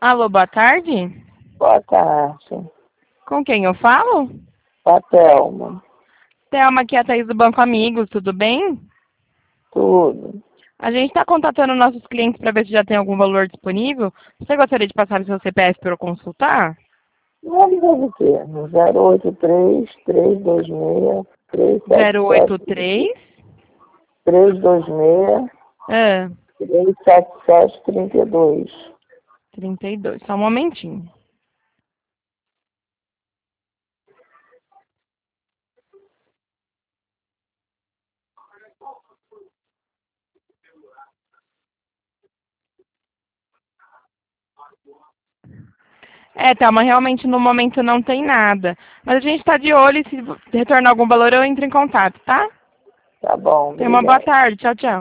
Alô, boa tarde. Boa tarde. Com quem eu falo? Com a Thelma. Thelma, aqui é a Thaís do Banco Amigos, tudo bem? Tudo. A gente está contatando nossos clientes para ver se já tem algum valor disponível. Você gostaria de passar o seu CPF para eu consultar? Nome deve ter. No 083 326 377 083 326 ah, 377 32. 32. Só um momentinho. Thelma, realmente no momento não tem nada. Mas a gente está de olho e se retornar algum valor eu entro em contato, tá? Tá bom, Tenha uma boa obrigado. tarde. Tchau, tchau.